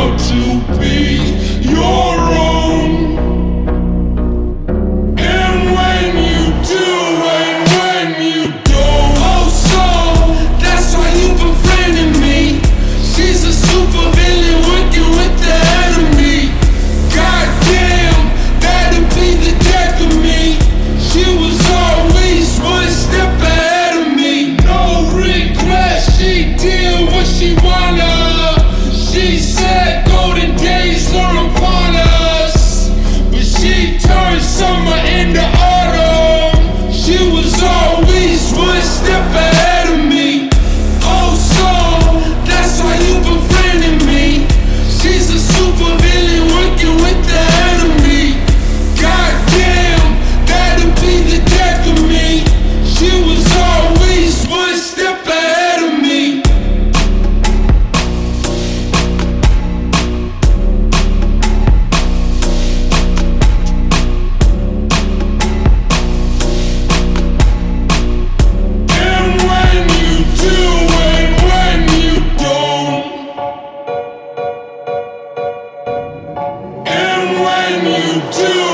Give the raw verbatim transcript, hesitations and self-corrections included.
proud to be your own. And when you do and when you don't, oh so that's why you befriending me. She's a super villain working with the enemy. Goddamn, that'll be the death of me. She was always one step ahead of me. No regrets, she did what she wanted. She said golden days were upon us, but she turned summer into autumn. She was always one step ahead of me. Oh so that's why you befriending me. She's a super villain working with the enemy. Goddamn, that'll be the death of me. She was always one step ahead of me. And when you do and when you don't, and when you do